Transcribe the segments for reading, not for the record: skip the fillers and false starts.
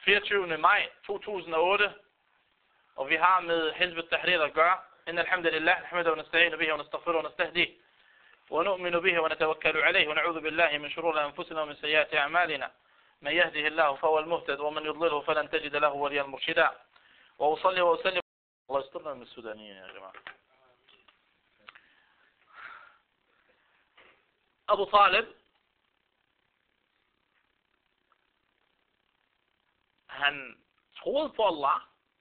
24. maj 2008, og vi har med Hizb ut-Tahrir at gøre. Inna alhamdulillah, nahmaduhu wa nasta'inu bihi wa nastaghfiruhu wa nastahdihi wa nu'minu bihi wa natawakkalu alayhi wa na'udhu billahi min shururi anfusina wa min sayyiati a'malina. Man yahdihillahu fahuwa al-muhtad wa man yudlilhu falan tajida lahu waliyan murshida. Wa usalli wa usallim. Allah yasturna min as-Sudaniyin ya jama'a. Abu Talib, han troede på Allah,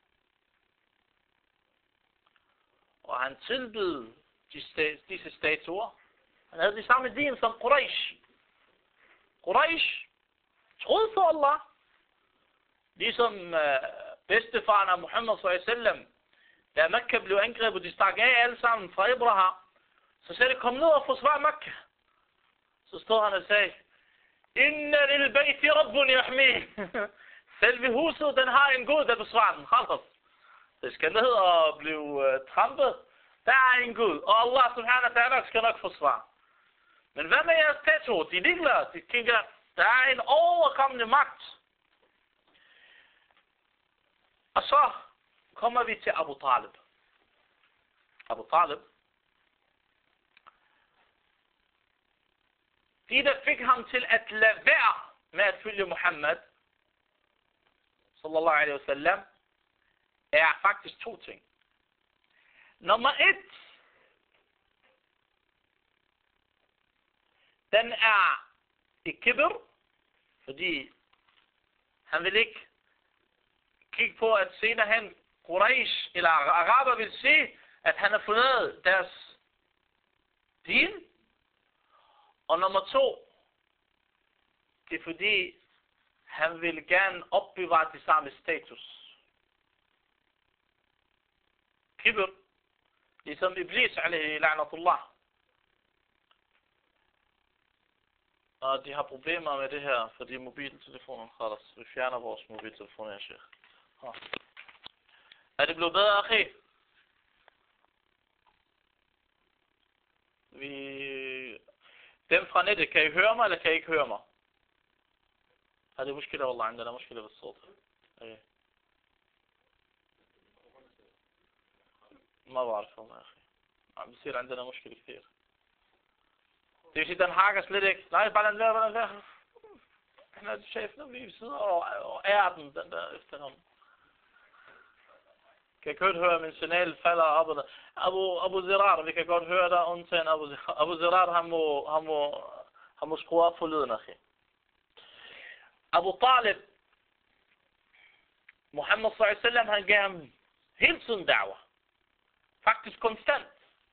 og han tilbød disse statuer. Han havde de samme din som Quraysh. Quraysh troede på Allah, ligesom bedstefaren af Muhammad s.a.v. Da Mekka blev angrebet, de stak af alle sammen fra Ibrahim, så sagde de, kom ned og forsvar Mekka. Så stod han og sagde, Inna lil bayti rabbun yahmi. Selve huset, den har en Gud, der besvarer den. Khalas. Det skal ned og blive trampet. Der er en Gud, og Allah subhanahu wa ta'ala skal nok forsvare. Men hvad med jeres statue? De ligger, de kigger, der er en overkommende magt. Og så kommer vi til Abu Talib. Abu Talib. De, der fik ham til at lade være med at følge Muhammad, sallallahu alaihi wasallam, er faktisk to ting. Nummer 1, den er i kibr, fordi han vil ikke kigge på, at senere hen Quraysh eller araber vil se, at han har fundet deres din. Og nummer 2, det er fordi han vil gerne opbevare det samme status. Kibr, ligesom Iblis, alaihi la'natullah. Og de har problemer med det her, fordi mobiltelefonen khalas. Vi fjerner vores mobiltelefoner, ja, sheikh. Er det blevet bedre, akhi? Dem fra nettet, kan I høre mig, eller kan I ikke høre mig? هذه مشكلة والله عندنا مشكلة بالصوت. ايه ما بعرف والله يا اخي. عم بيصير عندنا مشكلة كثير. تيجي تنحاجس لديك. لا بعدين لا. احنا شايفنا قاعد افتهم. Kan godt høre min signal falder op og der. Abu Zirar, vi kan godt høre dig undtagen Abu Zirar, han må skrue op for lyden, akhi. Abu Talib, Muhammad s.a.v. han gav ham hele tiden da'wah. Faktisk konstant.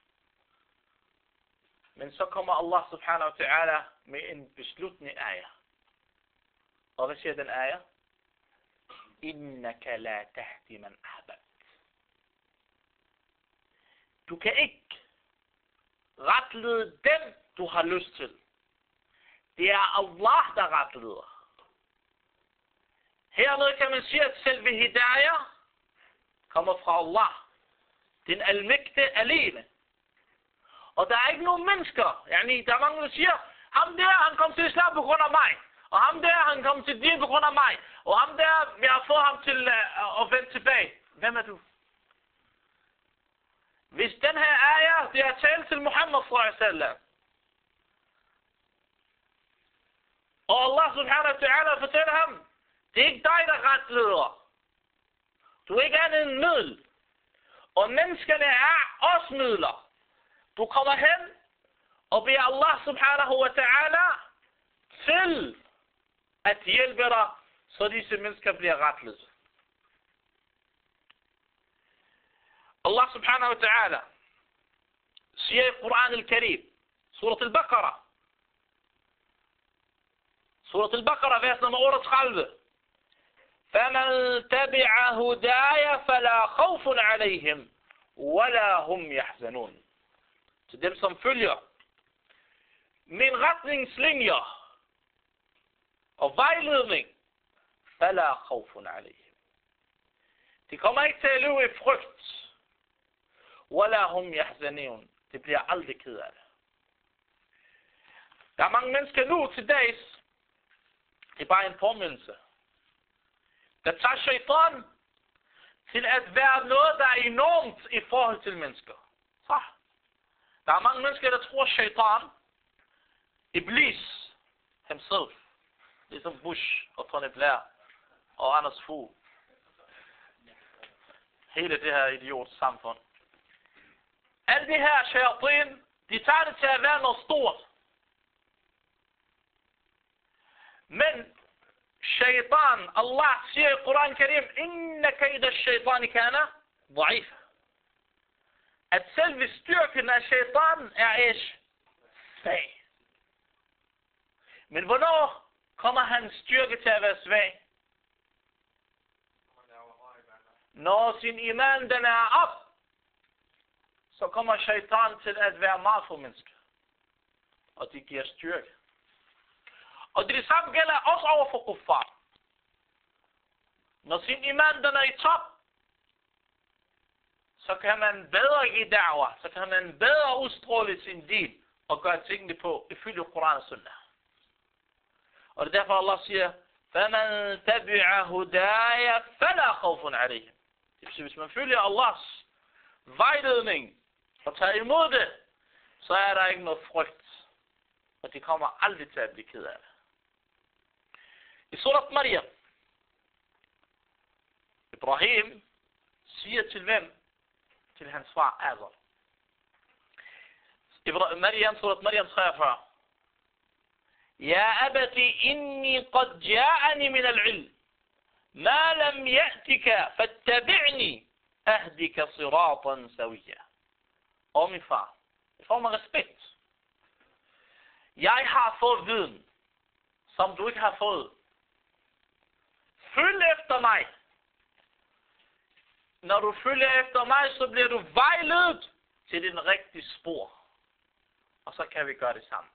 Men så kommer Allah subhanahu wa ta'ala med en besluttende ayah. Og hvad siger den ayah? Innaka la tahdi man ahbab. Du kan ikke retlede dem, du har lyst til. Det er Allah, der retleder. Hernede kan man sige, at selve hidayah kommer fra Allah. Den almægtige alene. Og der er ikke nogen mennesker. Der er mange, der siger, ham der, han kom til islam på grund af mig. Og ham der, han kom til din på grund af mig. Og ham der, vi har fået ham til at vende tilbage. Hvem er du? Hvis den her ayah, det er talt til Muhammad s.a.v. Og Allah subhanahu wa ta'ala fortæller ham, det er ikke dig, der retleder. Du er ikke andet end middel. Og menneskerne er også midler. Du kommer hen og beder Allah subhanahu wa ta'ala til at hjælpe dig, så disse mennesker bliver retledet. Allah subhanahu wa ta'ala siger i Quran al-Karim, surat al-Baqarah. Surat al-Baqarah, vers nummer 38. فَمَنْ تَبِعَ هُدَايَ فَلَا خَوْفٌ عَلَيْهِمْ وَلَا هُمْ يَحْزَنُونَ. Til dem, som følger min retningslinjer og vejledning, فَلَا خَوْفٌ عَلَيْهِمْ. De kommer ikke til at leve i frygt. وَلَا هُمْ يَحْزَنُونَ. Det bliver aldrig ked af det. Der er mange mennesker nu til dags, det er bare en påmindelse. der tager shaitan til at være noget, der er enormt i forhold til mennesker. Så. Der er mange mennesker, der tror shaitan, Iblis himself, ligesom Bush og Tony Blair og Anders Fogh. Hele det her idiotsamfund. Alle de her shayatin, de tager det til at være noget stort. Men shaitan, Allah siger i Quran Karim, inna kayda shaitani kana da'if. At selve styrken af shaitan er svag. Men hvornår kommer hans styrke til at være svag? Når sin iman den er op, så kommer shaitan til at være meget for mennesker. Og det giver styrke. Og det samme gælder også over for kuffar. Når sin iman den er i top, så kan man bedre give da'wah, så kan man bedre udstråle sin din og gøre tingene på ifølge Koran og Sunnah. Og det er derfor Allah siger, فَمَنْ تَبِعَ هُدَايَ فَلَا خَوْفٌ عَلَيْهِمْ. Det betyder, hvis man følger Allahs vejledning og tager imod det, så er der ikke noget frygt. Og de kommer aldrig til at blive ked af det. I surat Maryam, Ibrahim siger til hvem? Til hans far Azar. Surat Maryam 43. يا أبت إني قد جاءني من العلم ما لم يأتك فاتبعني أهدك صراطا سويا. Og min far, i form af respekt. Jeg har fået viden, som du ikke har fået. Følg efter mig. Når du følger efter mig, så bliver du vejledet til den rigtige spor. Og så kan vi gøre det sammen.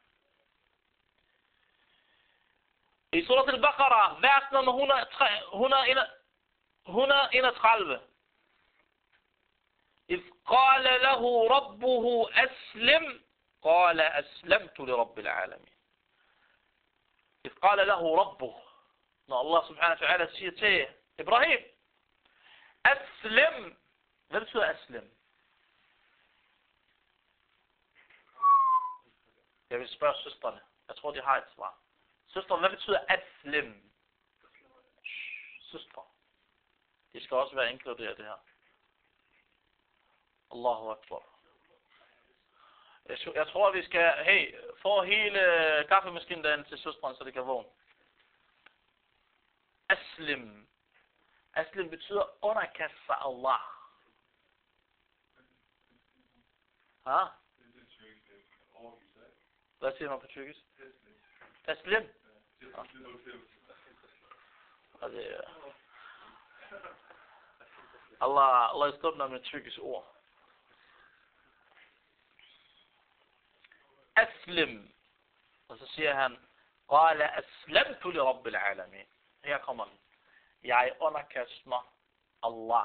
I surat al-Baqarah, vers nummer 131. إذ قال له ربه أسلم قال أسلمت لرب العالمين. إذ قال له ربه. Når Allah subhanahu wa ta'ala siger til Ibrahim, Aslim. Hvad betyder Aslim? Jeg vil spørge søstrene. Jeg tror, de har et svar. Søstre, hvad betyder Aslim? Søstre. Det skal også være inkluderet det her. Allahu Akbar. Jeg tror, vi skal få hele kaffemaskinen derinde til søstren, så det kan vågne. Aslim. Aslim betyder underkast sig Allah. Ha? Hvad siger man på tyrkisk? Aslim. Allah er stoppet med tyrkisk ord. Aslim. Og så siger han, قال أسلمت لرب العالمين. Her kommer den. Jeg underkaster mig Allah.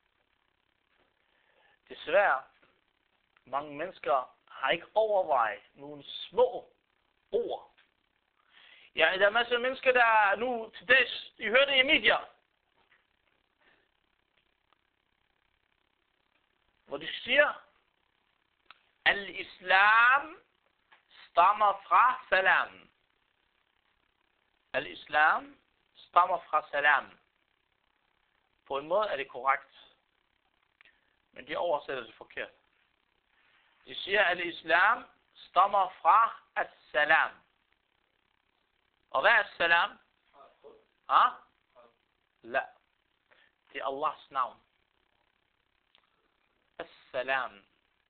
Desværre, mange mennesker har ikke overvejet nogle små ord. Ja, der er masser af mennesker, der nu til dags, I hører det i medier, hvor de siger, al-Islam stammer fra salam. Al-Islam stammer fra salam. På en måde er det korrekt, men de oversætter det forkert. De siger, at al-Islam stammer fra as-salam. Og hvad er salam? Ha? La. Det er Allahs navn. As-salam.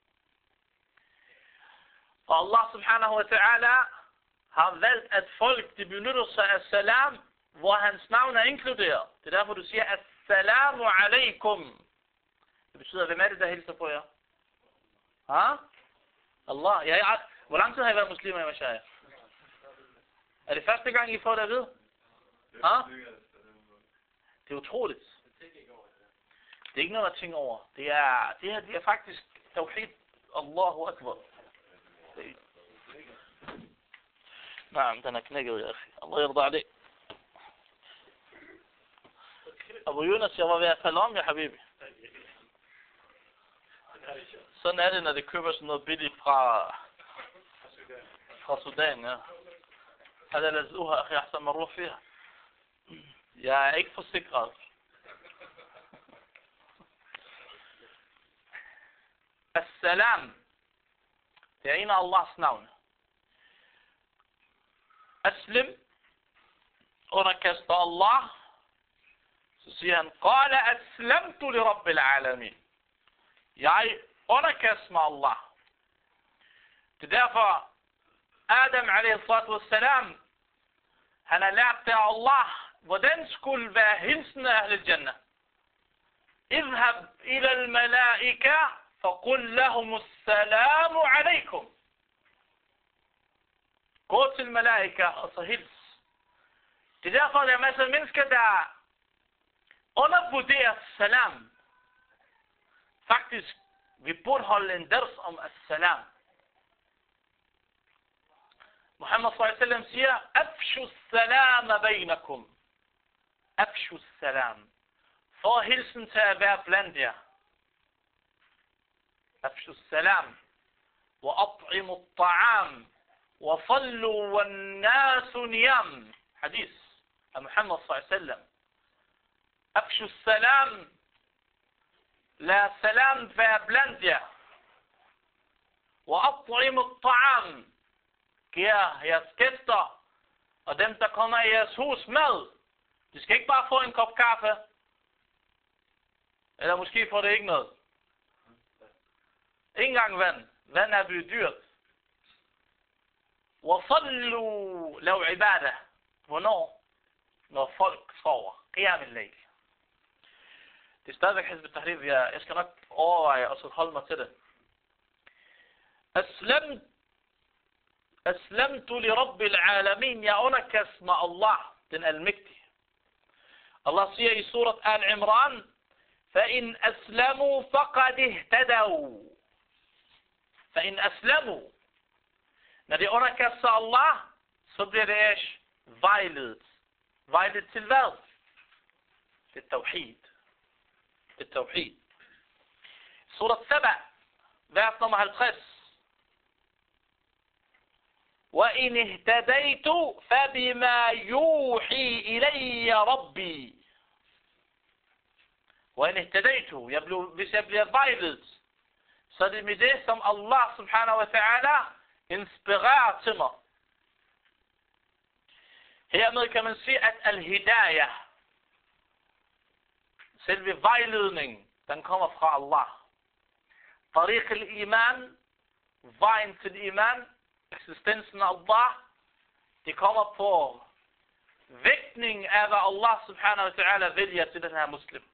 Og Allah subhanahu wa ta'ala har valgt, at folk de benytter sig af salam, hvor hans navn er inkluderet. Det er derfor, du siger, assalamu alaikum. Det betyder, hvem er det, der hilser på jer? Ha? Allah. Hvor lang tid har I været muslimer, jeg var. Er det første gang, I får det at vide? Ha? Det er utroligt. Det er ikke noget at tænke over. Det er faktisk tawhid. Allahu Akbar. نعم, den er knækket, ya akhi. Allah yarda alayk. Abu Yunus, jeg var ved at falde om, jeg habibi. Sådan er det, når de køber sådan noget billigt fra Sudan, ja. هذا لزقوها أخي أحسن ما نروح فيها. Jeg er ikke forsikret. Assalam. Det er en af Allahs navne. Aslim. Underkaster Allah. Så siger han, قال أسلمت لرب العالمين. Jeg underkaster mig Allah. Det er derfor, Adam a.s. han har lært det af Allah, hvordan skulle være hilsen af Ahl al-Jannah. اذهب إلى الملائكة فقل لهم السلام عليكم. Gå til malaika og så hils. Det er derfor, der er masser af mennesker, der undervurderer salam. Faktisk, vi burde holde en ders om as-salam. Muhammad sallallahu alaihi wasallam siger, afshu salam bainakum. Afshu salam. For hilsen til at være blandt jer. Afshu salam. Wa at'imu at-ta'am. Wa sallu wan-nasu niyam. Hadith af Muhammad sallallahu alaihi wasallam. Afshu salam. Lad salam være blandt jer. Wa at'imu at-ta'am. Giv jeres gæster og dem, der kommer i jeres hus med. De skal ikke bare få en kop kaffe. Eller måske får det ikke noget. Ikke engang vand. Vand er blevet dyrt. وَصَلُّوا لَوْ عِبَادَةً. Hvornår? Når folk sover. Qiyam al-layl. Det er stadigvæk Hizb ut-Tahrir. Jeg skal nok overveje og så holde mig til det. أسلمت لرب العالمين. Jeg underkaster mig Allah, den almægtige. Allah siger i surat Al-Imran, فإن أسلموا فقد اهتدوا. فإن أسلموا. Når de underkaster Allah, så bliver det vejledet. Vejledet til hvad? Det er tawhid. Det er tawhid. Surat Saba, vers nummer 50. وإن اهتديت فبما يوحي إلي ربي. وإن اهتديت, hvis jeg bliver vejledet, så er det med det, som Allah subhanahu wa ta'ala inspirerer til mig. Hermed kan man sige, at al-hidayah, selve vejledningen, den kommer fra Allah. Tariq al-iman, vejen til iman, eksistensen af Allah, det kommer på vægtning af, hvad Allah subhanahu wa ta'ala vælger til den her muslim.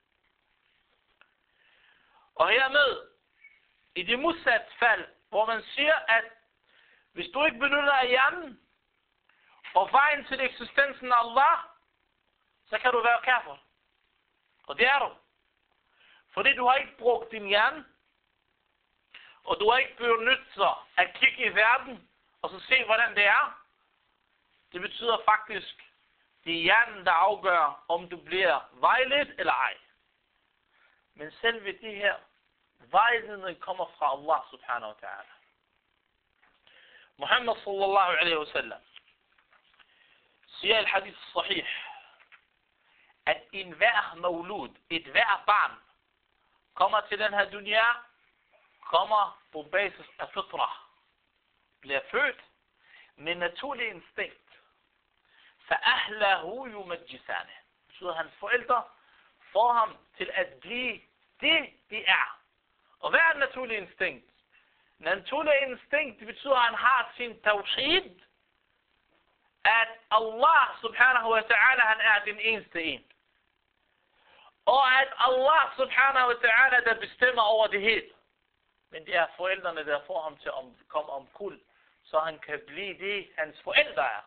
Og hermed, i det modsatte fald, hvor man siger, at hvis du ikke benytter af hjernen, og vejen til eksistensen af Allah, så kan du være kafir. Og det er du. Fordi du har ikke brugt din hjerne, og du har ikke benyttet sig at kigge i verden, og så se, hvordan det er. Det betyder faktisk, det er hjernen, der afgør, om du bliver vejledt eller ej. Men selve de her vejledninger kommer fra Allah subhanahu wa ta'ala. Muhammad sallallahu alaihi wa sallam siger i hadith sahih, at enhver maulud, et hver barn, kommer til den her dunya, kommer på basis af fitra. Bliver født med naturlig instinkt. فَأَهْلَهُ يُمَجِّسَانِ. betyder, hans forældre får ham til at blive det, de er. Og hvad er naturlig instinkt? Naturlig instinkt, det betyder, at han har sin tawhid, at Allah subhanahu wa ta'ala, han er den eneste en. Og at Allah subhanahu wa ta'ala, der bestemmer over det hele. Men det er forældrene, der får ham til at komme omkuld, så han kan blive det, hans forældre er.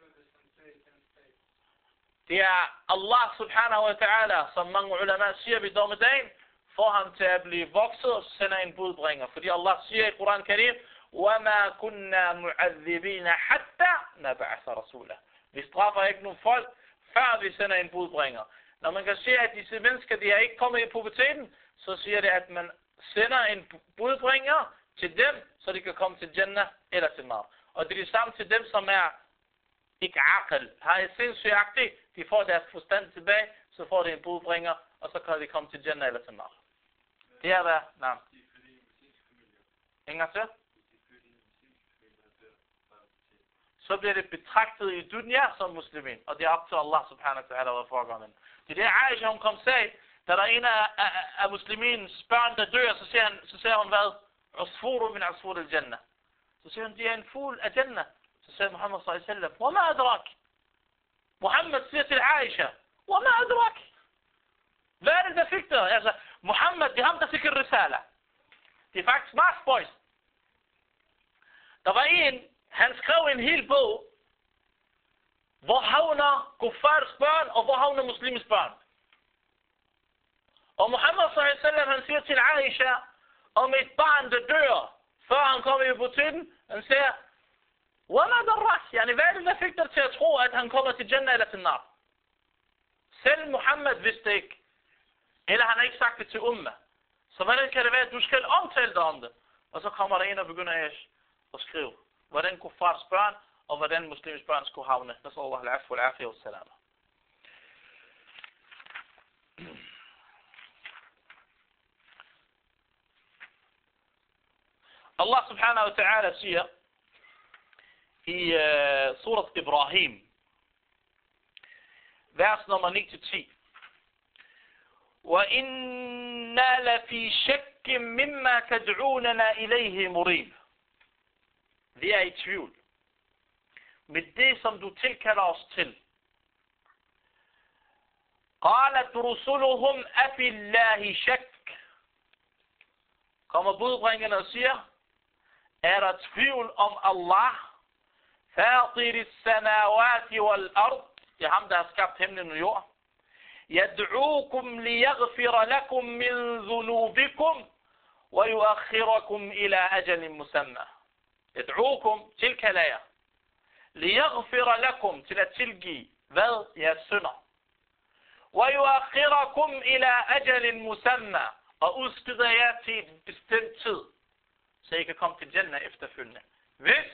Det er Allah subhanahu wa ta'ala, som mange ulama siger ved dommedagen, får ham til at blive vokset og sender en budbringer. Fordi Allah siger i Quran Karim, وَمَا كُنَّا مُعَذِّبِينَ حَتَّى نَبْعَثَ رَسُولًا. Vi straffer ikke nogen folk, før vi sender en budbringer. Når man kan se, at disse mennesker, de er ikke kommet i puberteten, så siger det, at man sender en budbringer til dem, så de kan komme til Jannah eller til nar. Og det er det samme til dem, som er ikke aql, har et sindssygt, de får deres forstand tilbage, så får de en budbringer, og så kan de komme til Jannah eller til nar. Det er hvad? Nej. Ingen til? Så bliver det betragtet i dunya som muslimin, og det er op til Allah subhanahu wa ta'ala, hvad foregår med. Det er det, Aisha, hun kom sagde, da der er en af muslimins børn, der dør, så siger hun hvad? Usfuru min usfur al-jannah. Så siger hun, de er en fugl af Jannah. Så siger Muhammad sallallahu alaihi wasallam, وما أدراك? Muhammad siger til Aisha, وما أدراك? Hvad er det, der fik dig? Altså, Muhammad, det er ham, der fik en risala. Det er faktisk smart boys. Der var en, han skrev en hel bog, hvor havner kuffars børn, og hvor havner muslims børn. Og Muhammad sallallahu alaihi wasallam, han siger til Aisha, om et barn, der dør, før han kommer i puberteten, han siger, وما دراك? Yani, hvad er det, der fik dig til at tro, at han kommer til Jannah eller til nar? Selv Muhammad vidste ikke, eller han har ikke sagt det til umma. Så hvordan kan det være, at du skal omtale dig om det? Og så kommer der en og begynder at skrive, hvordan kuffars børn, og hvordan muslims børn skulle havne. Nasallallahu al-afwa al-afiyya wa salama. Allah subhanahu wa ta'ala siger i surat Ibrahim, vers nummer 9-10. وَإِنَّا لَفِي شَكٍّ مِمَّا تَدْعُونَنَا إِلَيْهِ مُرِيبٍ. Vi er i tvivl med det, som du tilkalder os til. قَالَتْ رُسُلُهُمْ أَفِي اللَّهِ شَكٍّ. Kommer budbringerne og siger, er der tvivl om Allah? فَاطِرِ السَّمَاوَاتِ وَالْأَرْضِ. Det er ham, der har skabt himlen og jord. يَدْعُوكُمْ لِيَغْفِرَ لَكُمْ مِنْ ذُنُوبِكُمْ وَيُؤَخِّرَكُمْ إِلَى أَجَلٍ مُسَمَّى. يَدْعُوكُمْ tilkalder jer. لِيَغْفِرَ لَكُمْ til at tilgive hvad? Jeres synder. وَيُؤَخِّرَكُمْ إِلَى أَجَلٍ مُسَمَّى. Og udskyder jer til en bestemt tid, så I kan komme til Jannah efterfølgende. Hvis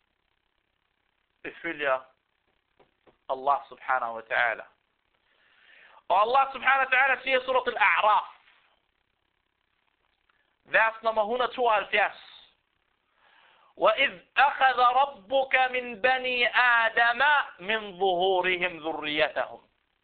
befølger Allah subhanahu wa ta'ala. Og Allah subhanahu wa ta'ala siger i surat al-A'raf, vers nummer 172. وَإِذْ أَخَذَ رَبُّكَ مِنْ بَنِي آدَمَ مِنْ ظُهُورِهِمْ ذُرِّيَّتَهُمْ.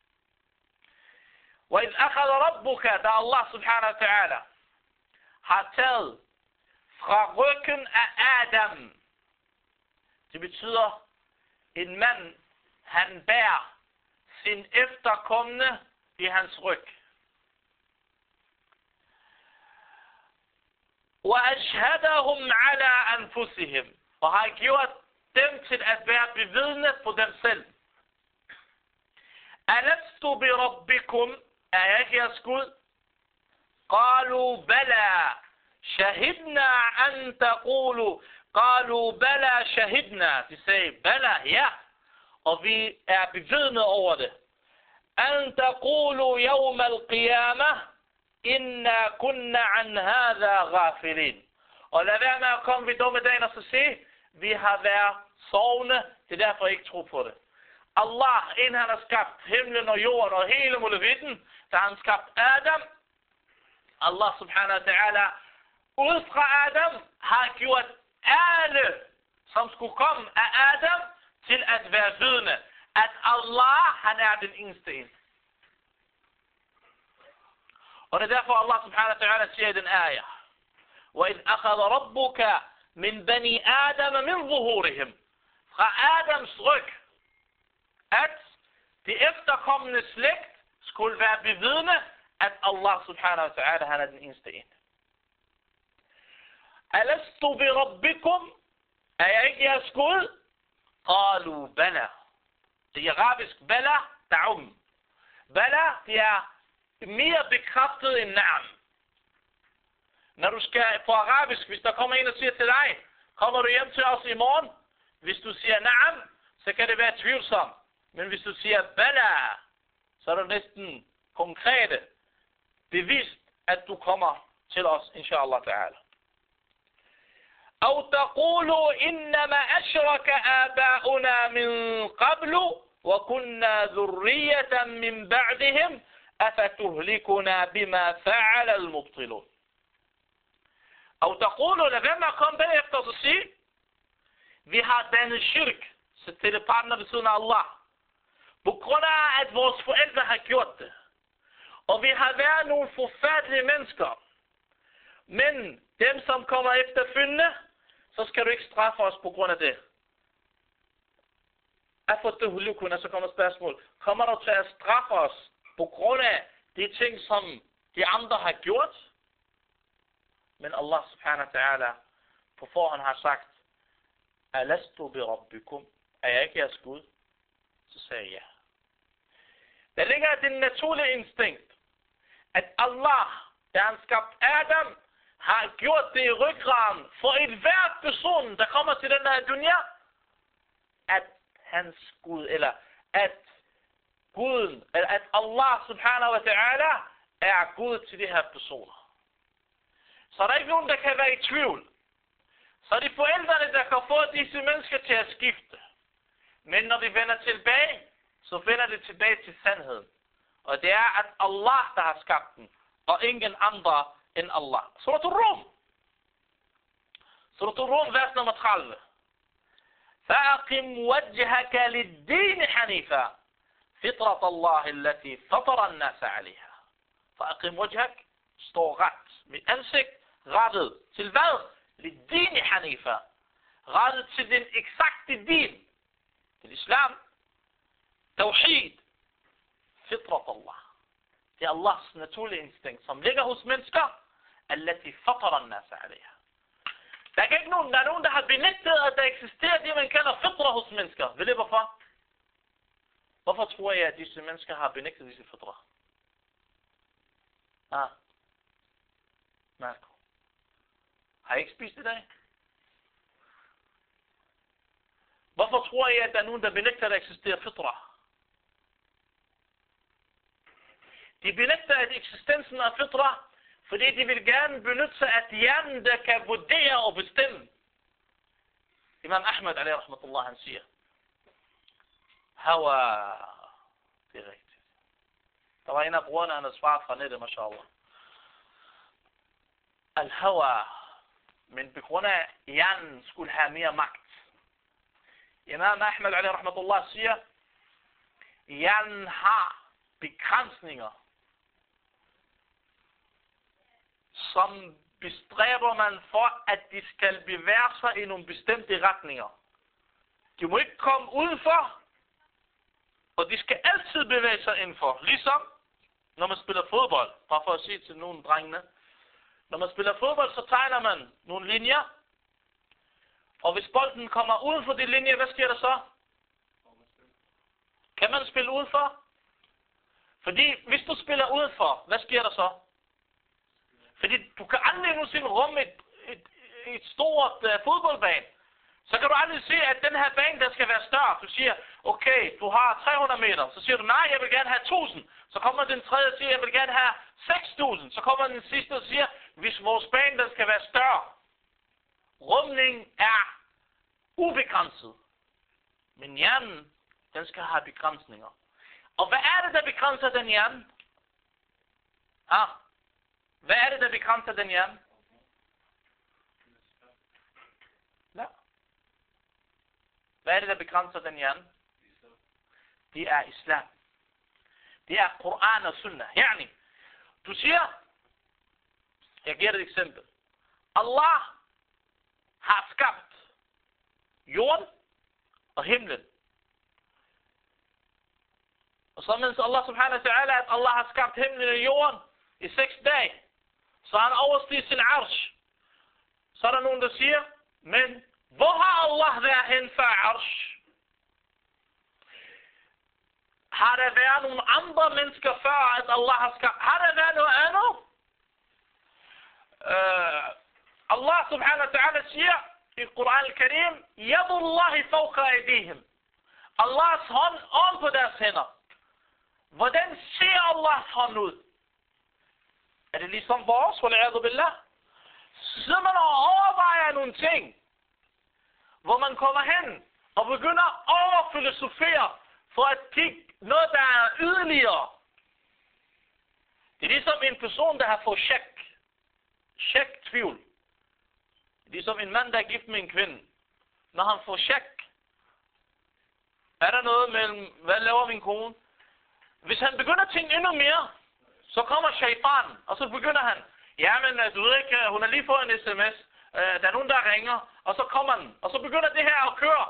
وَإِذْ أَخَذَ رَبُّكَ, da Allah subhanahu wa ta'ala har taget fra ryggen af Adam. Det betyder, en mand, han bærer sin efterkommende i hans ryg. وَأَشْهَدَهُمْ عَلَىٰ أَنفُسِهِمْ. Og har gjort dem til at være bevidne på dem selv. أَلَسْتُ بِرَبِّكُمْ. Er jeg ikke jeres Gud? قَالُوا بَلَى شَهِدْنَا أَن تَقُولُوا. قَالُوا بَلَى شَهِدْنَا. De sagde, bala, ja. Og vi er bevidne over det. أَن تَقُولُوا يَوْمَ الْقِيَامَةِ إِنَّا كُنَّا عَنْ هَذَا غَافِلِينَ. Og lad være med at komme ved dommedagen og så sige, vi har været sovende, det er derfor ikke tro på det. Allah, inden han har skabt himlen og jorden og hele muligheden, da han skabt Adam, Allah subhanahu wa ta'ala, ud fra Adam, har gjort alle, som skulle komme af Adam, til at være vidne, at Allah, han er den eneste en. Og det er derfor Allah subhanahu wa ta'ala siger i den ayah, وَإِذْ أَخَذَ رَبُّكَ مِنْ بَنِي آدَمَ مِنْ ظُهُورِهِمْ. Fra Adams ryg, at de efterkommende slægt skulle være bevidne, at Allah subhanahu wa ta'ala, han er den eneste en. أَلَسْتُ بِرَبِّكُمْ. Er jeg ikke jeres Gud? قَالُوا بَلَى. Det er arabisk bala, ta'um. Bala, det er mere bekræftet end na'am. Når du skal på arabisk, hvis der kommer en og siger til dig, kommer du hjem til os i morgen? Hvis du siger na'am, så kan det være tvivlsomt. Men hvis du siger bala, så er det næsten konkrete bevist, at du kommer til os, inshallah ta'ala. أو تقولوا إنما أشرك آباؤنا من قبل وكنا ذرية من بعدهم أفتهلكنا بما فعل المبطلون. أو تقولوا lad være med at komme bagefter og sige, vi har dannet shirk, så til det partner ved siden af Allah, på grund af at vores forældre har gjort det. Og vi har været nogle forfærdelige mennesker. Men dem som kommer efterfølgende, så skal du ikke straffe os på grund af det. Så kommer spørgsmål. Kommer du til at straffe os på grund af de ting, som de andre har gjort? Men Allah subhanahu wa ta'ala på forhånd har sagt, Alastu bi rabbikum, er jeg ikke jeres Gud? Så sagde jeg ja. Der ligger den naturlige instinkt, at Allah, da han skabt Adam, har gjort det i ryggraden for et hvert person, der kommer til den her dunya, at hans Gud, eller at Guden, eller at Allah subhanahu wa ta'ala er Gud til de her personer. Så er der ikke nogen, der kan være i tvivl. Så er det forældrene, der kan få disse mennesker til at skifte. Men når vi vender tilbage, så vender det tilbage til sandheden. Og det er, at Allah, der har skabt den, og ingen andre end Allah. Surat al-Rum. Surat al-Rum, vers nummer 30. فَأَقِمْ وَجْهَكَ لِلدِّينِ حَنِيفًا فِطْرَةَ اللَّهِ الَّتِي فَطَرَ النَّاسَ عَلَيْهَا. فَأَقِمْ وَجْهَكَ, stå ret, med ansigt rettet til hvad? لِلدِّينِ حَنِيفًا, rettet til den eksakte din, til islam, tawhid, fitrat Allah. Det er Allahs naturlige instinkt, som ligger hos mennesker, التي فطر الناس عليها. Der er ikke nogen, der har benægtet, at der eksisterer det, man kalder fitra hos mennesker. Ved I hvorfor? Hvorfor tror jeg, at disse mennesker har benægtet disse fitra? Marco. Har I ikke spist i dag? Hvorfor tror jeg, at der er nogen, der benægter, at der eksisterer fitra? De benægter at eksistensen af fitra, fordi de vil gerne benytte sig af hjernen, der kan vurdere og bestemme. Imam Ahmed, alaihi rahmatullah, han siger, Hawa, det er rigtigt. Der var en af brugerne, han havde svaret fra nettet, mashallah. Al-Hawa, men på grund af hjernen skulle have mere magt. Imam Ahmed, alaihi rahmatullah, siger, hjernen har begrænsninger, som bestræber man for, at de skal bevæge sig i nogle bestemte retninger. De må ikke komme udenfor, og de skal altid bevæge sig indenfor. Ligesom når man spiller fodbold, bare for at sige til nogle drengene. Når man spiller fodbold, så tegner man nogle linjer, og hvis bolden kommer uden for de linjer, hvad sker der så? Kan man spille udenfor? Fordi hvis du spiller udenfor, hvad sker der så? Fordi du kan aldrig nogensinde rumme et stort fodboldbane. Så kan du aldrig se, at den her bane, der skal være større. Du siger, okay, du har 300 meter. Så siger du, nej, jeg vil gerne have 1000. Så kommer den tredje og siger, jeg vil gerne have 6000. Så kommer den sidste og siger, hvis vores bane, der skal være større. Rumningen er ubegrænset. Men hjernen, den skal have begrænsninger. Og hvad er det, der begrænser den hjerne? Hvad er det, der begrænser den hjerne? Ja. Hvad er det, der begrænser den hjerne? Det er islam. Det er Koran og Sunnah. Yani, du siger, jeg giver dig et eksempel. Allah har skabt jorden og himlen. Og så mens Allah subhanahu wa ta'ala, at Allah har skabt himlen og jorden i 6 dage, så han overstiger sin arsh. Så er der nogen, der siger, men hvor har Allah været hen for arsh? Har der været nogle andre mennesker før, at Allah har skabt? Har der været noget andet? Allah subhanahu wa ta'ala siger i Koran al-Karim, Yadullahi fawqa aydihim. Allahs hånd oven på deres hænder. Hvordan ser Allahs hånd ud? Er det ligesom vores, wal'iyadu billah? Så man overvejer nogle ting, hvor man kommer hen og begynder at overfilosofere for at kigge noget, der er yderligere. Det er ligesom en person, der har fået shak, tvivl. Det er ligesom en mand, der er gift med en kvinde. Når han får shak, er der noget mellem, hvad laver min kone? Hvis han begynder at tænke endnu mere, så kommer shaytan, og så begynder han, jamen, du ved ikke, hun har lige fået en sms, der er nogen, der ringer, og så kommer den, og så begynder det her at køre.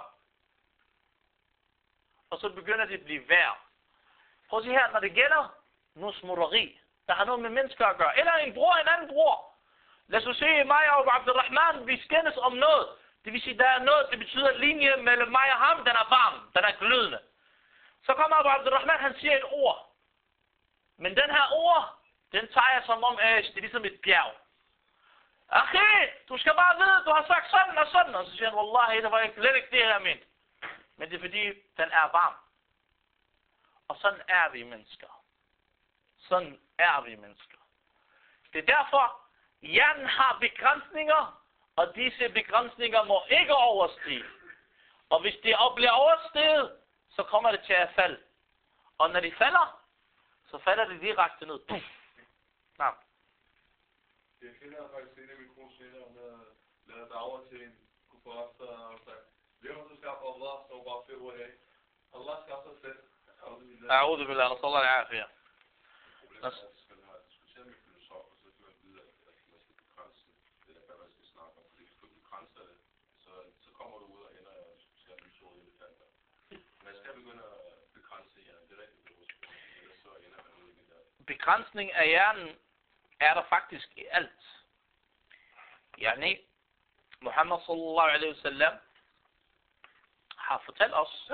Og så begynder det at blive værd. Prøv at se her, når det gælder noget smutteri, der har noget med mennesker at gøre, eller en bror, en anden bror. Lad os se, mig og Abdurrahman, vi skændes om noget. Det vil sige, der er noget, det betyder, at linjen mellem mig og ham, den er varm, den er glødende. Så kommer Abdurrahman, han siger et ord. Men den her ord, den tager jeg som om, det er ligesom et bjerg. Akhi, du skal bare vide, du har sagt sådan og sådan. Og så siger han, wallahi, det var slet ikke det, jeg mente. Men det er fordi, den er varm. Og sådan er vi mennesker. Sådan er vi mennesker. Det er derfor, hjernen har begrænsninger, og disse begrænsninger må ikke overstige. Og hvis det bliver oversteget, så kommer det til at falde. Og når de falder, så falder det direkte ned. Puff. Nej. Jeg kender faktisk en af mine kroner senere, med at lade dager til en kuffar, og sagt, hvem har du skabt Allah, så bare 4 år af? Allah skabte sig selv. A'udhu billah, nasallahu al-afiyah. Problemet er, at hvis man har diskuteret med filosofer, så kan man vide, at man skal begrænse det, hvad man skal snakke om. Fordi hvis du begrænser det, så kommer du ud og ender og diskuterer nye sorte elefanter. Man skal begynde at begrænse hjernen, det er rigtig bevidst. Ellers så ender man ud i det der. Begrænsning af hjernen er der faktisk i alt. Yani, Muhammad sallallahu alaihi wasallam har fortalt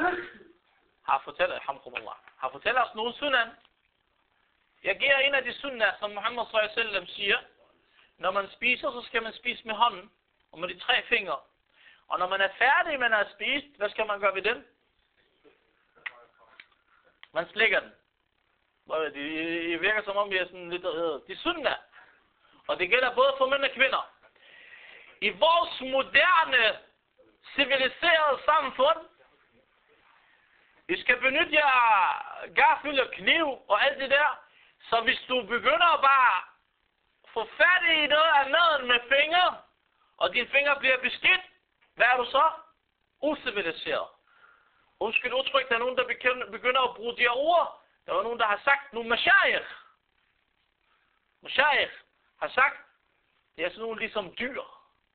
os nogle sunnah. Jeg giver en af de sunnah, som Muhammad sallallahu alaihi wasallam siger. Når man spiser, så skal man spise med hånden og med de 3 fingre. Og når man er færdig med at spise, hvad skal man gøre ved den? Man slikker den. Det virker som om vi er sådan lidt de sunnah. Og det gælder både for mænd og kvinder. I vores moderne, civiliserede samfund, I skal benytte jer gaffel og kniv og alt det der. Så hvis du begynder at bare få fat i noget af maden med fingre, og dine fingre bliver beskidt, hvad er du så? Uciviliseret. Undskyld udtryk, der er nogen, der begynder at bruge de her ord. Der var nogen, der har sagt, nogle mashayikh har sagt, det er sådan nogle ligesom dyr.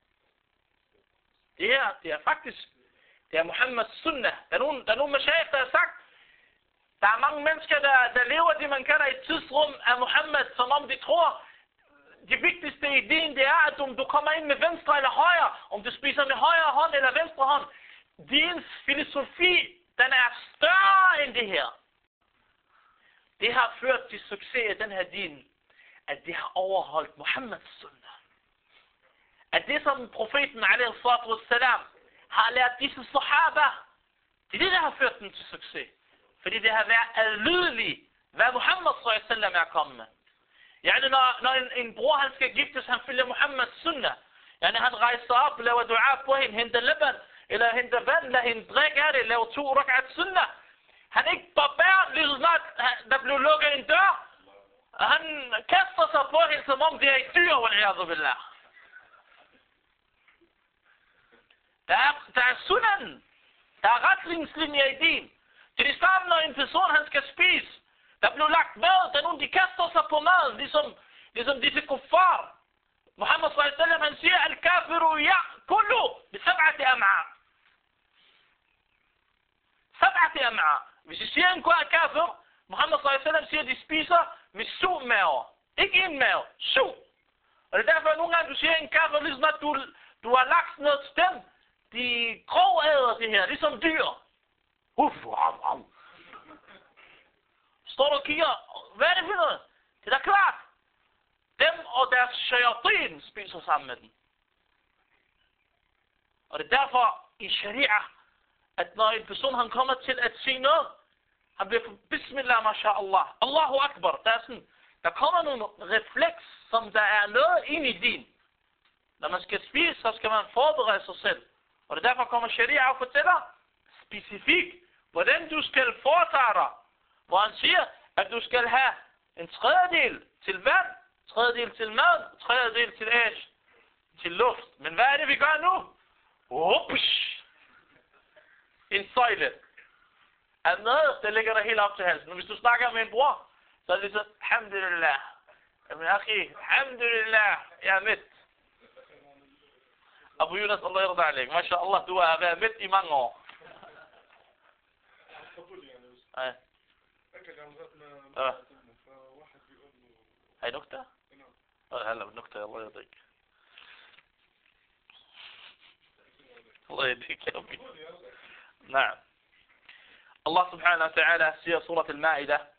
Det her, det er faktisk, det er Muhammeds sunnah. Der er nogle mashayikh, der har sagt, der er mange mennesker, der lever det, man kalder et tidsrum af Muhammed, som om de tror, det vigtigste i din, det er, at om du kommer ind med venstre eller højre, om du spiser med højre hånd eller venstre hånd, din filosofi, den er større end det her. Det har ført til succes i den her din, at det har overholdt Muhammeds sunnah. At det som profeten alaihi salatu wassalam har lært disse sahaba, det er det, der har ført dem til succes. Fordi det har været adlydeligt, hvad Muhammad sallallahu alaihi wasallam er kommet med. Yani når en bror han skal giftes, han følger Muhammeds sunnah. Yani han rejser op, laver dua på hende, henter leban, eller henter vand, lader hende drikke af det, laver 2 rak'at sunnah. Han er ikke barbar, lige så snart der blev lukket en dør. Han kaster sig på hende, som om det er et dyr, wal'iyadu billah. Der er sunnen. Der er retningslinjer i din. Det er det samme, når en person han skal spise. Der blev lagt mad, der er nogen, de kaster sig på maden, ligesom disse kuffar. Muhammad sallallahu alaihi wasallam, han siger, al-kafiru ya'kulu bi 7 am'a. 7 am'a. Hvis I siger en kafir, Muhammad sallallahu alaihi wasallam siger, at de spiser med 7 maver. Ikke en mave, 7. Og det er derfor, at nogle gange du siger en kafir, ligesom at du har lagt noget til dem. De grovæder det her, ligesom dyr. Står du og kigger, hvad er det for noget? Det er da klart. Dem og deres shayatin spiser sammen med dem. Og det er derfor i sharia, at når en person han kommer til at sige noget, Han bliver bismillah, mashallah, Allahu akbar. Der kommer nogle refleks, som der er noget ind i din. Når man skal spise, så skal man forberede sig selv. Og det derfor kommer sharia og fortæller specifikt, hvordan du skal foretage dig. Hvor han siger, at du skal have en tredjedel til vand, tredjedel til mad, tredjedel til æs, til luft. Men hvad er det, vi gør nu? Ups! En søjle. Af mad, der ligger der helt op til halsen. Og hvis du snakker med en bror, så er det så, alhamdulillah. Jamen, akhi, alhamdulillah, jeg er midt. Abu Yunus, Allah yarda alayk. MashaAllah, du har været midt i mange år. Nej. هاي نكتة؟ هلا بالنكتة الله يرضيك. الله يهديك يا ربي. نعم. الله سبحانه وتعالى في سورة المائدة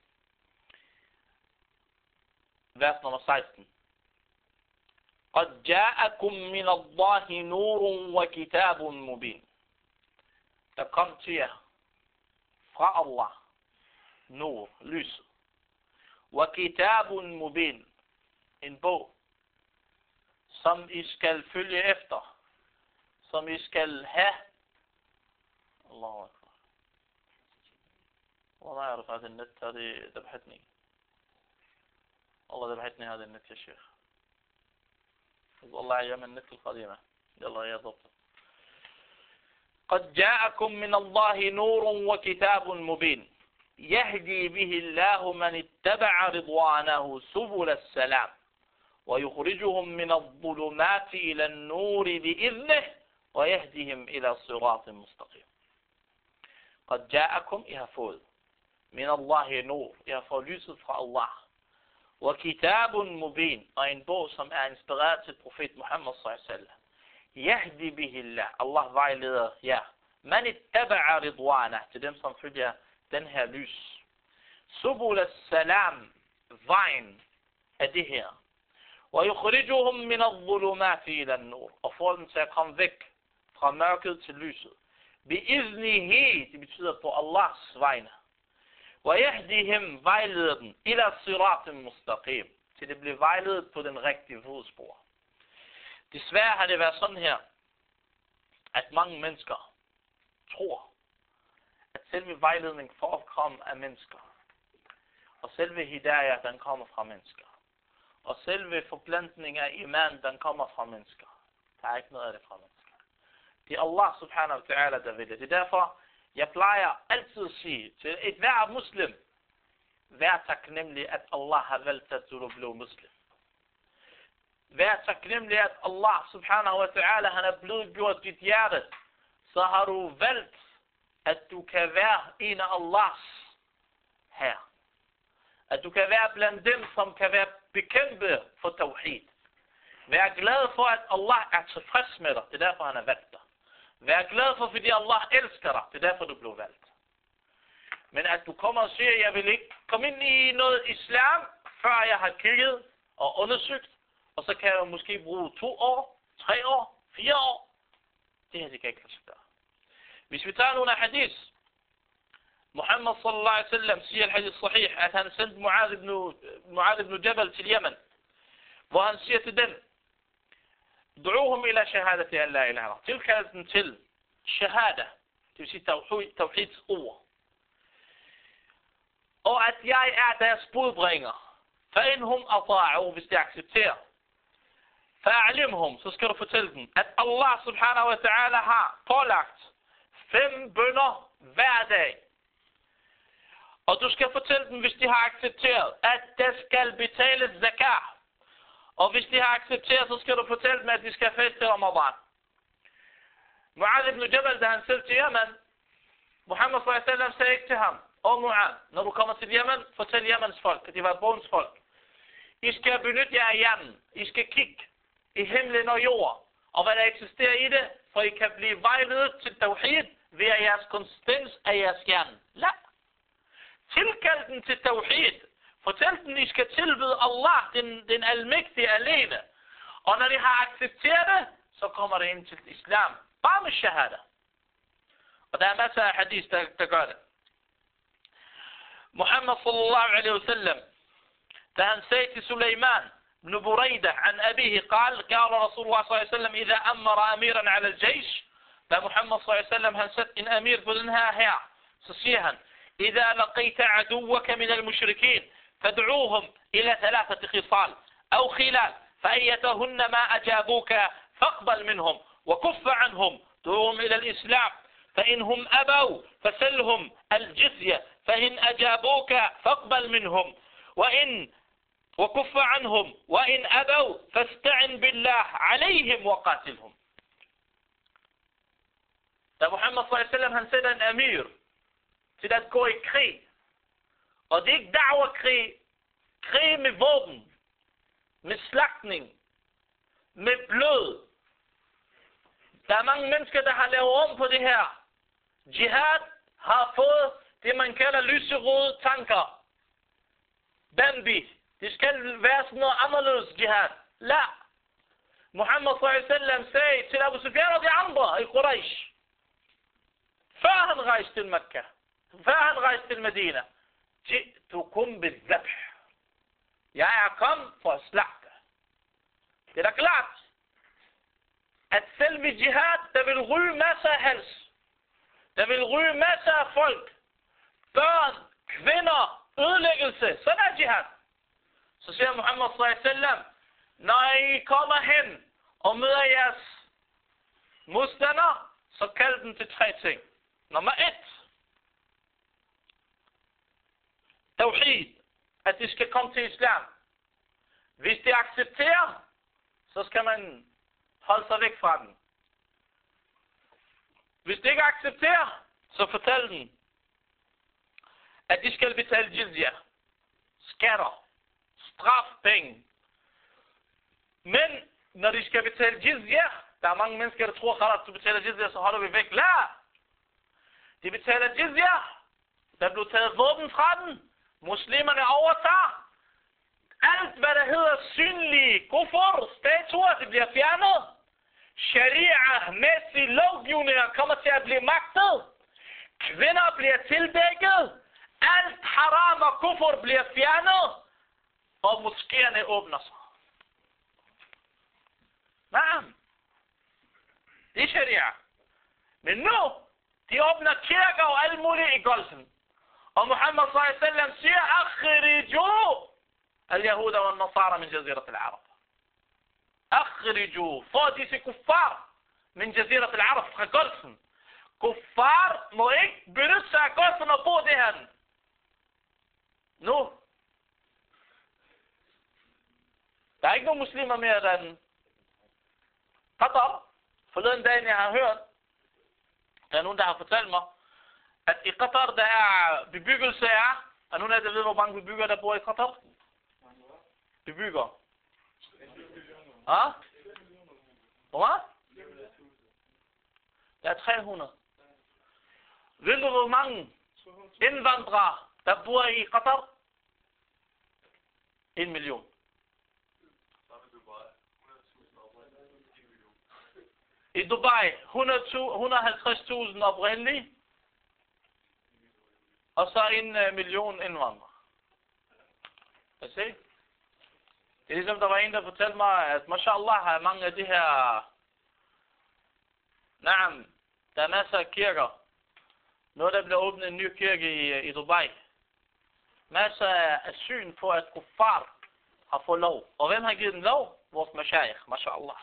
vers nummer 16. قد جاءكم من الله نور وكتاب مبين. Der kom til jer fra Allah nur, lys, وكتاب مبين, en bog, som I skal følge efter, som I skal have. Allahu akbar. والله ما أعرف هذا النت, هذه ذبحتني. والله ذبحتني هذا النت يا شيخ. والله أيام النت القديمة. يلا يا ضبط. قد جاءكم من الله نور وكتاب مبين يهدي به الله من اتبع رضوانه سبل السلام ويخرجهم من الظلمات إلى النور بإذنه ويهديهم إلى صراط مستقيم. قد جاءكم يهفول من الله نور, يهفول lyset fra Allah, وكتاب مبين, og en bog som er inspireret til profet Muhammad sallallahu alaihi wasallam. Yahdi bihi Allah, Allah vejleder jer. Man ittaba'a ridwana, til dem som følger den her lys. Subul as-salam, vejen af det her. Og yukhrijuhum min adh-dhulumati ila an-nur, og får dem til at komme væk fra mørket til lyset. Bi'iznihi, det betyder på Allahs vegne. Og yahdihim, vejleder dem, ila siratin mustaqim, til det bliver vejledet på den rigtige fodspor. Desværre har det været sådan her, at mange mennesker tror, at selve vejledning forekommer af mennesker. Og selve hidayah, den kommer fra mennesker. Og selve forplantning af iman, den kommer fra mennesker. Der er ikke noget af det fra mennesker. Det er Allah subhanahu wa ta'ala, der vil det. Det er derfor, jeg plejer altid at sige til et hver muslim, vær taknemmelig, at Allah har valgt, at du bliver muslim. Vær taknemmelig, at Allah subhanahu wa ta'ala, han har blødgjort dit hjerte, så har du valgt, at du kan være en af Allahs her. At du kan være blandt dem, som kan være bekæmpe for tawhid. Vær glad for, at Allah er tilfreds med dig. Det er derfor, han har valgt dig. Vær glad for, fordi Allah elsker dig. Det er derfor, du blev valgt. Men at du kommer og siger, jeg vil ikke komme ind i noget islam, før jeg har kigget og undersøgt, og så kan jeg måske bruge 2 år, 3 år, 4 år. Det her, det kan ikke lade sig gøre. Hvis vi tager nogle af hadith, Muhammad sallallahu alaihi wasallam siger hadith sahih, at han sendte Mu'adh ibn Jabal til Yemen, hvor han siger til dem, du'uhum ila shahadati an la ilaha illallah. Tilkald dem til shahada, det vil sige tawhids ord. Og at jeg er deres budbringer. Fa'inhum ata'u, hvis de accepterer. Fa'alimhum, så skal du fortælle dem, at Allah subhanahu wa ta'ala har pålagt 5 bønner hver dag. Og du skal fortælle dem, hvis de har accepteret, at der skal betales zakat. Og hvis de har accepteret, så skal du fortælle dem, at de skal feste Ramadan. Mu'adh ibn Jabal, da han selv til Yemen, Muhammad sallallahu alaihi wasallam sagde ikke til ham, Mu'adh, når du kommer til Yemen, fortæl Yemens folk, at de var bondens folk. I skal benytte jer af hjernen. I skal kigge i himlen og jord, og hvad der eksisterer i det, for I kan blive vejledet til tawhid ved jeres konsistens af jeres hjerne. La. Tilkald den til tawhid. Fortæl dem, I skal tilbyde Allah, den almægtige alene. Og når de har accepteret det, så kommer det ind til islam. Bare med shahada. Og der er masser af hadith, der gør det. Muhammad sallallahu alaihi wasallam, da han sagde til Sulaiman ibn Buraida an abihi, قال Rasulullah sallallahu alaihi wasallam, idha amara amiran ala al-jaysh, da Muhammad sallallahu alaihi wasallam han sat en amir på den her, så siger han, idha laqita aduwaka min al-mushrikin, fad'uuhum ila 3 khisal, aw khilal, فأيتهن ما أجابوك فاقبل منهم وكف عنهم دعوهم إلى الإسلام فإنهم أبوا فسلهم الجزية فإن أجابوك فاقبل منهم وكف عنهم وإن أبوا فاستعن بالله عليهم وقاتلهم. Da Muhammad sallallahu alaihi wasallam han sender en amir til at gå i krig, og det er ikke da'wa-krig, krig med våben, med slagtning, med blod. Der er mange mennesker, der har lavet om på det her. Jihad har fået det, man kalder lyserøde tanker. Bambi. Det skal være sådan noget anderledes jihad. La. Muhammad sallallahu alaihi wasallam sagde til Abu Sufyan og de andre i Quraysh, før han rejste til Mekka, før han rejste til Medina, ji'tukum bil-dhabh. Jeg er kommet for at slagte. Det er da klart, at selve jihad, der vil ryge masser af hals. Der vil ryge masser af folk. Børn, kvinder, ødelæggelse. Sådan er jihad. Så siger Muhammad sallallahu alaihi wasallam, når I kommer hen og møder jeres modstander, så kald dem til 3 ting. Nummer 1. Tawhid. At de skal komme til islam. Hvis de accepterer, så skal man holde sig væk fra den. Hvis de ikke accepterer, så fortæl dem, at de skal betale jizya, skatter, strafpenge. Men når de skal betale jizya, der er mange mennesker, der tror, at du betaler jizya, så holder vi væk. Lad! De betaler jizya, der bliver taget våben fra den, muslimerne overtager. Alt, hvad der hedder synlige kufur, statuer, det bliver fjernet. Sharia-mæssige lovgivninger kommer til at blive magtet. Kvinder bliver tildækket. Alt haram og kufur bliver fjernet. Og moskéerne åbner sig. Naam. Det er sharia. Men nu, de åbner kirker og alt muligt i Golfen. Og Muhammad sallallahu alaihi wasallam siger, akhriju al-Yahuda og al-Nasara min jazirat al-Arab. Akhriju, få disse kuffar min jazirat al-Arab fra Golfen. Kuffar må ikke benytte sig af Golfen og bo det her. Nu. Der er ikke nogen muslimer mere end Qatar. Forleden dagen jeg har hørt, der er nogen, der har fortalt mig, at i Qatar, der er bebyggelse er, og nogen af jer ved, hvor mange bebyggere, der bor i Qatar? Bebyggere. Hvor meget? Der er 300. Ved du, hvor mange indvandrere, der bor i Qatar? 1 million. I Dubai, 150.000 oprindelige, og så 1 million indvandrere. Kan I se? Det er ligesom, der var en, der fortalte mig, at mashallah har mange af de her, der er masser af kirker. Nu der bliver åbnet en ny kirke i Dubai. Masser af syn på, at kuffar har fået lov. Og hvem har givet den lov? Vores mashayikh, mashallah.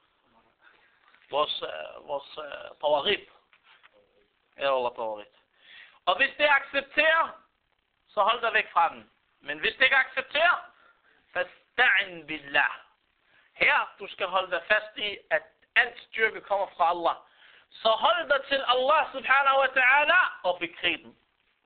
Vores tawarit. Ja, Allah tawarit. Og hvis det accepterer, så hold dig væk fra den. Men hvis det ikke accepterer, fasta'in billah. Her, du skal holde dig fast i, at alt styrke kommer fra Allah. Så hold dig til Allah subhanahu wa ta'ala og bekrig den.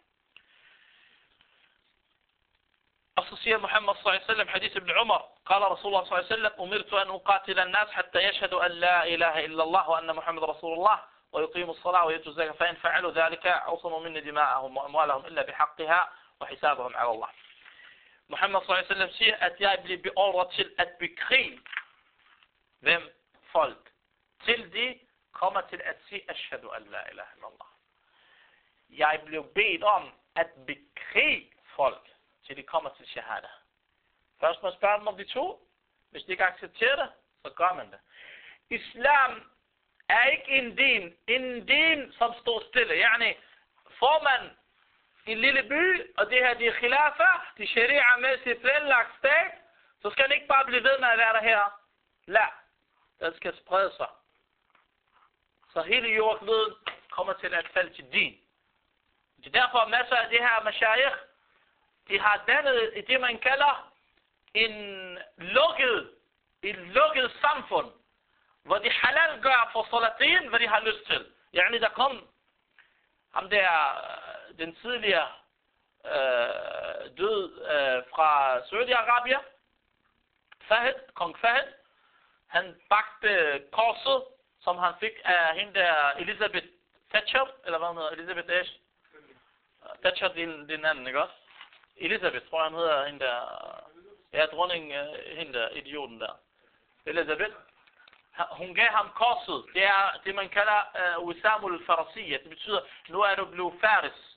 Og så siger Muhammad sallallahu alaihi wasallam, hadith ibn Umar, قال رسول الله صلى الله عليه وسلم أمرت أن أقاتل الناس حتى يشهدوا أن لا إله إلا الله وأن محمد رسول الله ويقيموا الصلاة ويؤتوا الزكاة فإن فعلوا ذلك عصموا مني دماءهم وأموالهم إلا بحقها وحسابهم على الله. Muhammad sallallahu alaihi wasallam siger, at jeg bliver beordret til at bekrige hvem folk, til de kommer til at sige ashhadu an la ilaha illallah. Jeg blev bedt om at bekrige folk, til de kommer til shahada. Først må man spørge dem om de to. Hvis de ikke accepterer det, så gør man det. Islam er ikke en din som står stille. Yani, får man en lille by, og det her de er khilafa, de sharia-mæssigt planlagt stat, så skal den ikke bare blive ved med at være der her. Lad. Den skal sprede sig. Så hele jordkloden kommer til at falde til din. Det er derfor masser af de her mashayikh, de har dannet det man kalder et lukket samfund, hvor de halal gør for salatin, hvad de har lyst til. Yani der kom ham der, den tidligere død fra Saudi-Arabien, kong Fahd, han bagte korset, som han fik af hende der Elizabeth Thatcher, eller hvad hun hedder, Elizabeth Ash. Thatcher, din anden, ikke også? Elizabeth, tror jeg, han hedder hende der, ja, dronning, hende der, idioten der. Elizabeth. Hun gav ham korset. Det er det, man kalder Wisamul Farasiyya. Det betyder, nu er du blevet faris.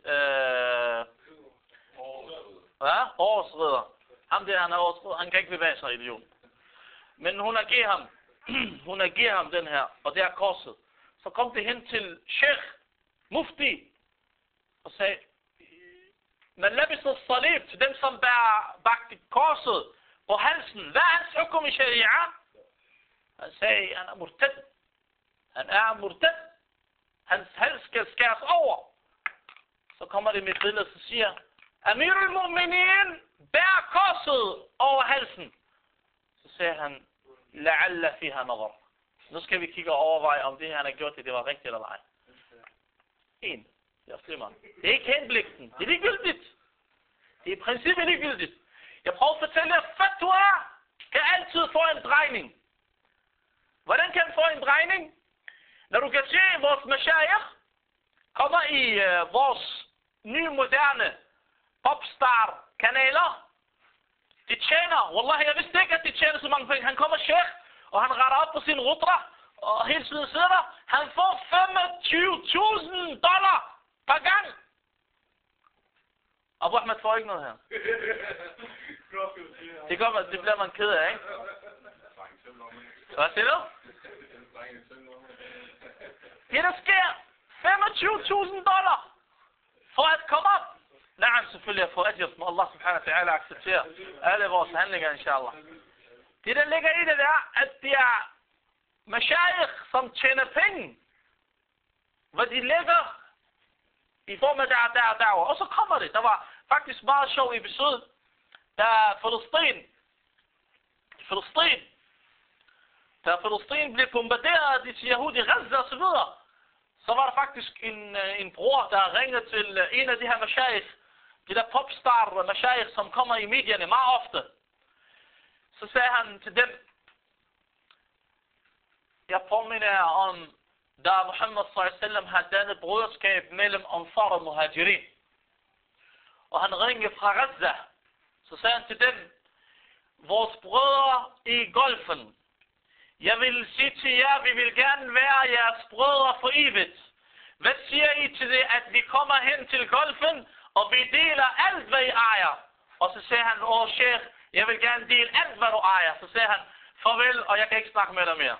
Årsridder. Ham der, han er årsridder. Han kan ikke bevæge sig, idiot. Men hun har givet ham den her, og det er korset. Så kom det hen til Sheikh Mufti og sagde, man labis al-salib til dem, som bærer bagte korset på halsen. Hvad er hans hukum i sharia? Han sagde, han er murtad. Han er murtad. Hans hals skal skæres over. Så kommer det med et billede, så siger Amir al-Mu'minin bærer korset over halsen. Så sagde han, la'alla fiha nadar. Nu skal vi kigge og overveje, om det han har gjort det var rigtigt eller ej. Det er ikke henblikten. Det er ligegyldigt. Det er i princippet ligegyldigt. Jeg prøver at fortælle jer, fatwa kan altid få en drejning. Hvordan kan den få en drejning? Når du kan se, vores mashayikh kommer i vores nye moderne popstar-kanaler. De tjener, wallah, jeg vidste ikke, at de tjener så mange penge. Han kommer sheikh, og han retter op på sin rutra, og hele tiden sidder der. Han får $25,000 per gang. Abu Ahmed får ikke noget her. Det bliver man ked af, ikke? Hvad siger du? Det der sker, $25,000 for at komme op. Nej, selvfølgelig at få ajr, som Allah subhanahu wa ta'ala accepterer alle vores handlinger, inshallah. Det der ligger i det der, at det er mashayikh, som tjener penge, hvor de ligger i form af der. Og så kommer det. Der var faktisk meget sjov episode, da Filistin blev bombarderet af disse Yahudi, Gaza og så videre. Så var der faktisk en bror, der ringede til en af de her mashayikh, de der popstar mashayikh, som kommer i medierne meget ofte. Så sagde han til dem, jeg påminner om, da Muhammad s.a.v. har dannet broderskab mellem Ansar og Muhajirin. Og han ringede fra Gaza. Så sagde han til dem, vores brødre i Golfen, jeg vil sige til jer, vi vil gerne være jeres brødre for evigt. Hvad siger I til det, at vi kommer hen til Golfen, og vi deler alt, hvad I ejer? Og så sagde han, sheikh, jeg vil gerne dele alt, hvad du ejer. Så sagde han, farvel, og jeg kan ikke snakke med dig mere.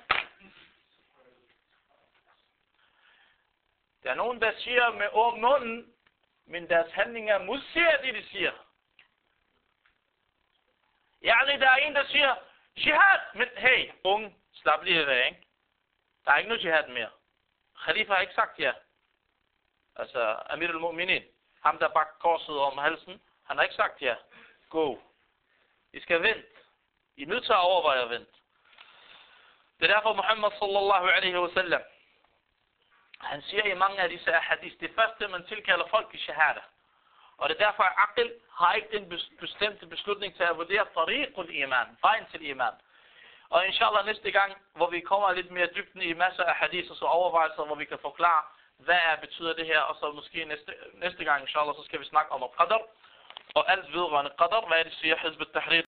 Der er nogen, der siger med åben munden, men deres handlinger modsiger det, de siger. Yani, der er en, der siger, jihad, men hey, unge, slap lige af, ikke? Der er ikke noget jihad mere. Khalifa har ikke sagt ja. Altså, Amir al-Mu'minin, ham der bak korset om halsen, han har ikke sagt ja. Gå. I skal vente. I er nødt til at overveje at vente. Det er derfor Muhammad sallallahu alaihi wa sallam, han siger i mange af disse hadith, det første man tilkalder folk i shahada. Og det er derfor, at aql har ikke den bestemte beslutning til at vurdere tariqul iman, vejen til iman. Og inshallah næste gang, hvor vi kommer lidt mere dybden i masser af hadith og så overvejelser, hvor vi kan forklare, hvad betyder det her, og så måske næste gang inshallah, så skal vi snakke om qadr, og alt vedrørende qadr, hvad det siger Hizb al-Tahrir.